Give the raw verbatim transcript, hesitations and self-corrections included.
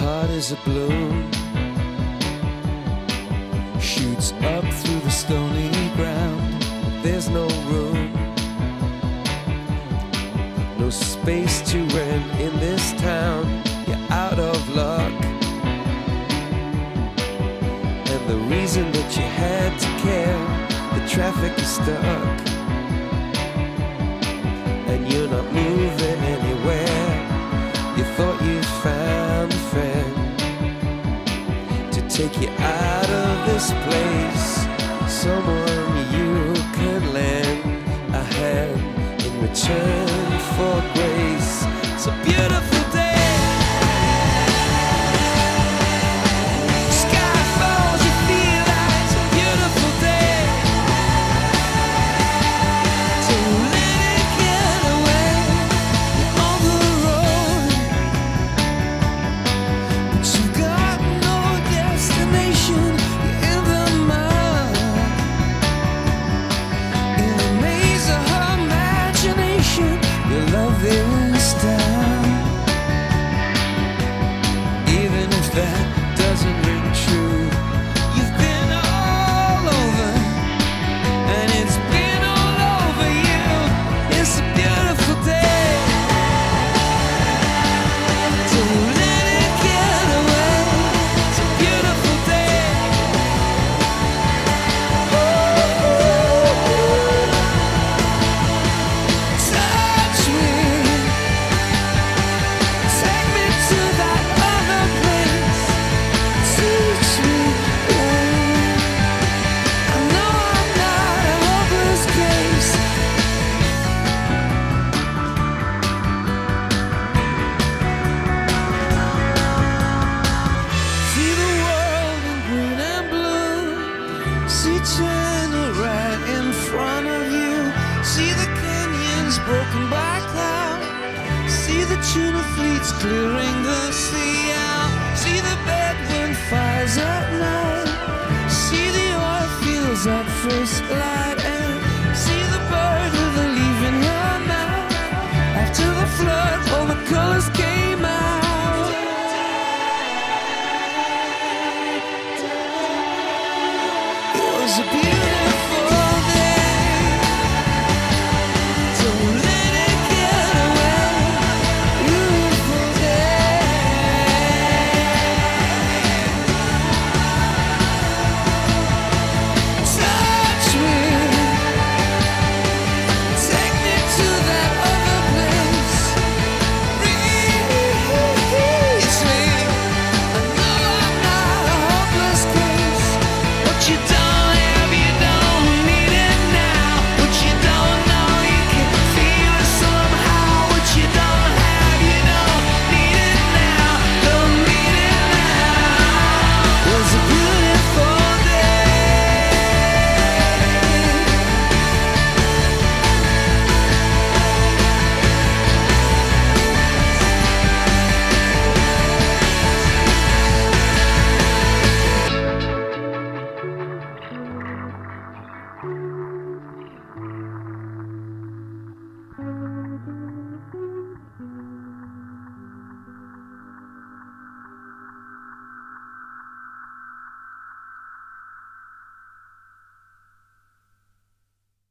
heart is a balloon, shoots up through the stony ground, but there's no room, no space to rent in this town. You're out of luck, and the reason that you had to care, the traffic is stuck, and you're not moving anywhere. You thought you found a friend to take you out of this place, someone you could lend a hand in return for grace. It's a beautiful day. Sky falls, you feel like it's a beautiful day. So let it get away. You're on the road, but you've got no destination. You're in the mud, in the maze of her imagination. Your love is down, even if that doesn't ring true. You've been all over, and it's been all over you. It's a beautiful day. So let it get away. It's a beautiful day. Touch me, take me to that other place. Teach me, babe. I know I'm not a hopeless case. See the world in green and blue. See China right in front of you. See the canyons broken by cloud. See the tuna fleets clearing the sea out. See the bedroom fires at night. See the oil fields at first light.